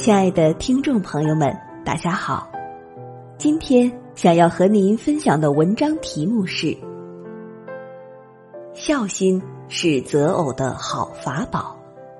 亲爱的听众朋友们，大家好。今天想要和您分享的文章题目是：孝心是择偶的好法宝。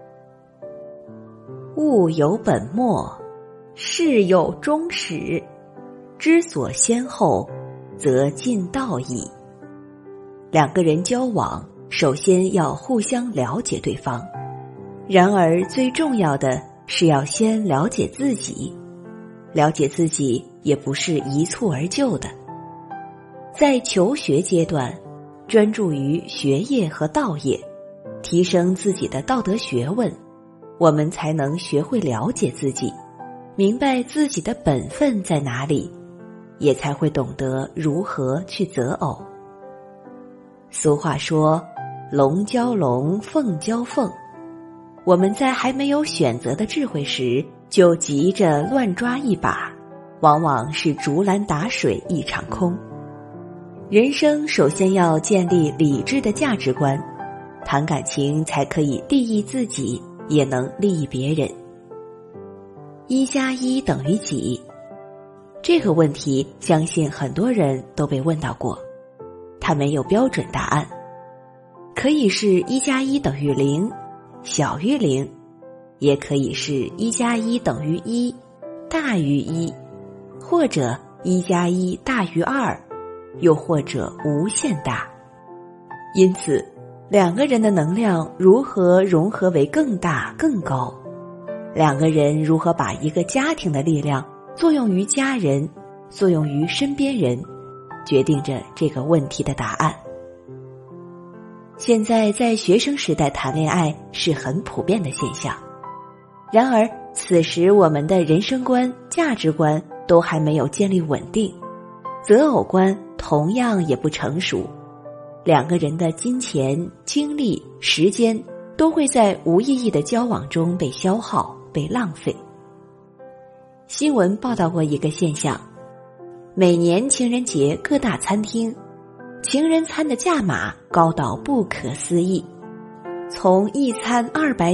物有本末，事有终始，知所先后，则近道矣。两个人交往，首先要互相了解对方，然而最重要的是要先了解自己。了解自己也不是一蹴而就的，在求学阶段，专注于学业和道业，提升自己的道德学问，我们才能学会了解自己，明白自己的本分在哪里，也才会懂得如何去择偶。俗话说，龙交龙，凤交凤。我们在还没有选择的智慧时，就急着乱抓一把，往往是竹篮打水一场空。人生首先要建立理智的价值观，谈感情才可以利益自己，也能利益别人。1+1等于几？这个问题相信很多人都被问到过，它没有标准答案，可以是1+1等于0，小于0，也可以是1+1等于1，大于1，或者1+1大于2，又或者无限大。因此，两个人的能量如何融合为更大更高，两个人如何把一个家庭的力量作用于家人，作用于身边人，决定着这个问题的答案。现在在学生时代谈恋爱是很普遍的现象，然而此时我们的人生观、价值观都还没有建立稳定，择偶观同样也不成熟，两个人的金钱、精力、时间都会在无意义的交往中被消耗、被浪费。新闻报道过一个现象，每年情人节各大餐厅情人餐的价码高到不可思议，从一餐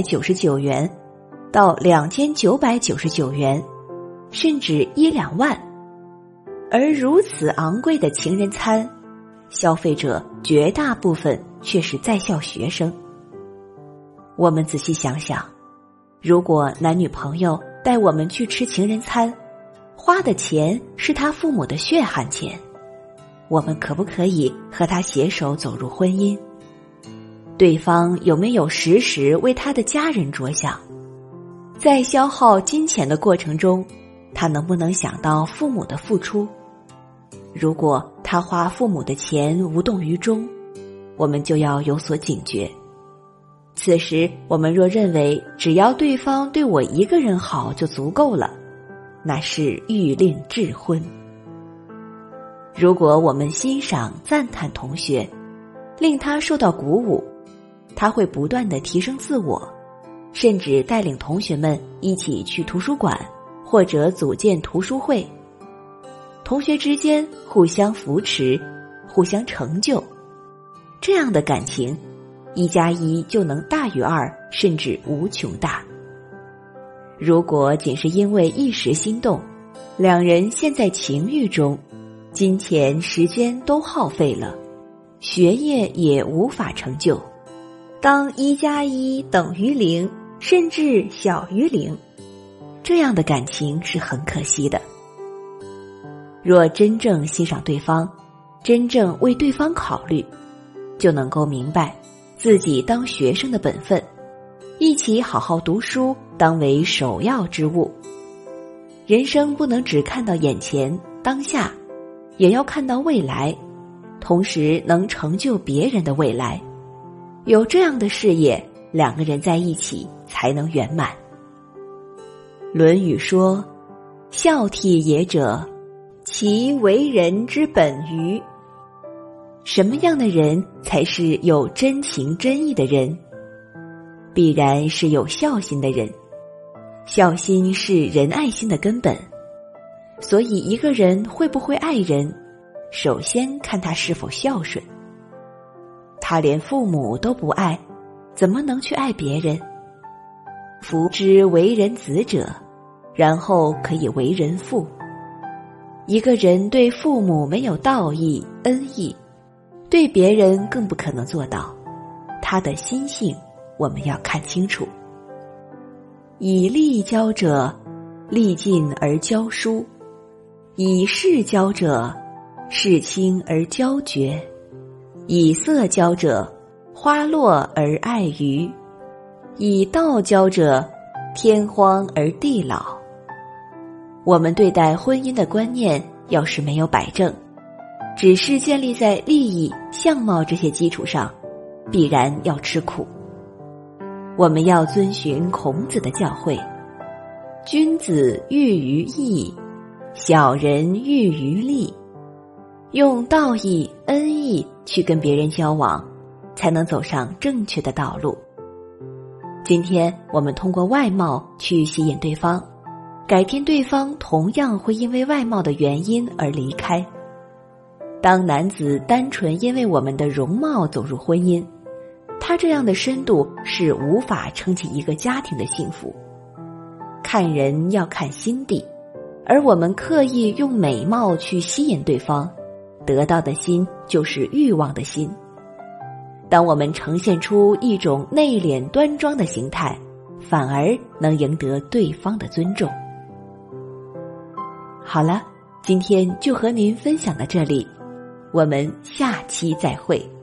299元到2999元，甚至1-2万。而如此昂贵的情人餐，消费者绝大部分却是在校学生。我们仔细想想，如果男女朋友带我们去吃情人餐，花的钱是他父母的血汗钱，我们可不可以和他携手走入婚姻？对方有没有时时为他的家人着想？在消耗金钱的过程中，他能不能想到父母的付出？如果他花父母的钱无动于衷，我们就要有所警觉。此时我们若认为只要对方对我一个人好就足够了，那是欲令智昏。如果我们欣赏赞叹同学，令他受到鼓舞，他会不断地提升自我，甚至带领同学们一起去图书馆或者组建图书会，同学之间互相扶持，互相成就，这样的感情1+1就能大于2，甚至无穷大。如果仅是因为一时心动，两人陷在情欲中，金钱、时间都耗费了，学业也无法成就。当1+1等于0，甚至小于0，这样的感情是很可惜的。若真正欣赏对方，真正为对方考虑，就能够明白自己当学生的本分，一起好好读书当为首要之务。人生不能只看到眼前当下，也要看到未来，同时能成就别人的未来。有这样的视野，两个人在一起才能圆满。论语说，孝悌也者，其为人之本于。什么样的人才是有真情真意的人？必然是有孝心的人。孝心是人爱心的根本，所以一个人会不会爱人，首先看他是否孝顺。他连父母都不爱，怎么能去爱别人？夫之为人子者， 然后可以为人父。一个人对父母没有道义、恩义，对别人更不可能做到。他的心性，我们要看清楚。以利教者，利尽而教疏；以势教者，事轻而教绝；以色教者，花落而爱鱼；以道教者，天荒而地老。我们对待婚姻的观念要是没有摆正，只是建立在利益、相貌这些基础上，必然要吃苦。我们要遵循孔子的教诲，君子喻于义，小人喻于利。用道义、恩义去跟别人交往，才能走上正确的道路。今天我们通过外貌去吸引对方，改天对方同样会因为外貌的原因而离开。当男子单纯因为我们的容貌走入婚姻，他这样的深度是无法撑起一个家庭的幸福。看人要看心地，而我们刻意用美貌去吸引对方，得到的心就是欲望的心。当我们呈现出一种内敛端庄的形态，反而能赢得对方的尊重。好了，今天就和您分享到这里，我们下期再会。